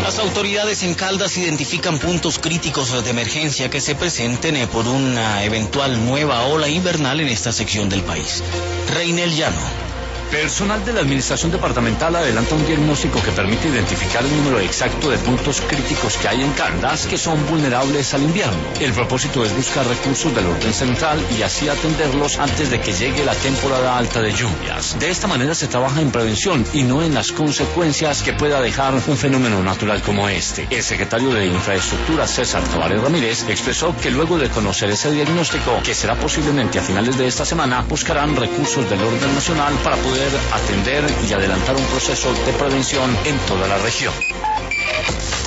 Las autoridades en Caldas identifican puntos críticos de emergencia que se presenten por una eventual nueva ola invernal en esta sección del país. Reinel Llano. Personal de la Administración Departamental adelanta un diagnóstico que permite identificar el número exacto de puntos críticos que hay en Caldas que son vulnerables al invierno. El propósito es buscar recursos del orden central y así atenderlos antes de que llegue la temporada alta de lluvias. De esta manera se trabaja en prevención y no en las consecuencias que pueda dejar un fenómeno natural como este. El secretario de Infraestructura, César Tavares Ramírez, expresó que luego de conocer ese diagnóstico, que será posiblemente a finales de esta semana, buscarán recursos del orden nacional para poder atender y adelantar un proceso de prevención en toda la región.